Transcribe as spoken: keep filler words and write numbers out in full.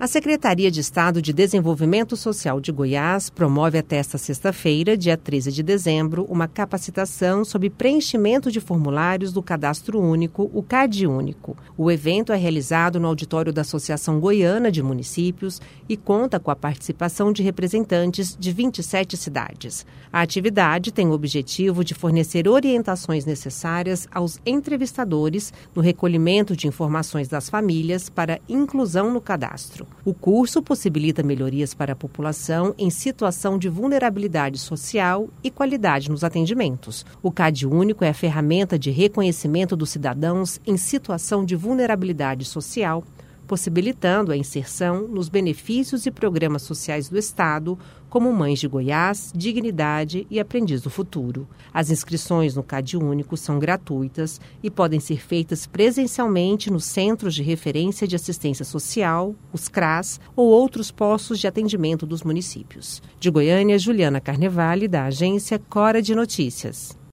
A Secretaria de Estado de Desenvolvimento Social de Goiás promove até esta sexta-feira, dia treze de dezembro, uma capacitação sobre preenchimento de formulários do Cadastro Único, o CadÚnico. O evento é realizado no auditório da Associação Goiana de Municípios e conta com a participação de representantes de vinte e sete cidades. A atividade tem o objetivo de fornecer orientações necessárias aos entrevistadores no recolhimento de informações das famílias para inclusão no cadastro. O curso possibilita melhorias para a população em situação de vulnerabilidade social e qualidade nos atendimentos. O CadÚnico é a ferramenta de reconhecimento dos cidadãos em situação de vulnerabilidade social, possibilitando a inserção nos benefícios e programas sociais do Estado, como Mães de Goiás, Dignidade e Aprendiz do Futuro. As inscrições no CadÚnico são gratuitas e podem ser feitas presencialmente nos Centros de Referência de Assistência Social, os C R A S, ou outros postos de atendimento dos municípios. De Goiânia, Juliana Carnevale, da agência Cora de Notícias.